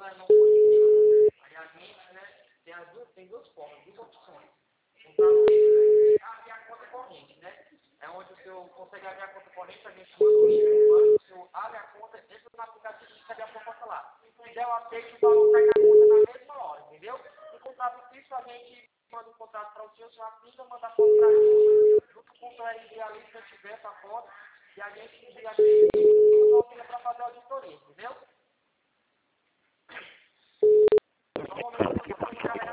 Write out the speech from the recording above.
não positivo. Aí a gente, né, tem duas formas, duas opções. Abrir a conta corrente, né? É onde o senhor consegue abrir a conta corrente, a gente manda o link no banco, o senhor abre a conta, entra no aplicativo e recebe a proposta lá. Se der o aceite, o valor cai na conta na mesma hora, entendeu? O contrato fixo, a gente manda o contrato para o senhor assina, manda a foto para a gente, junto com o seu RG ali, se tiver essa foto, e a gente envia a gente para fazer a auditoria, entendeu? Então,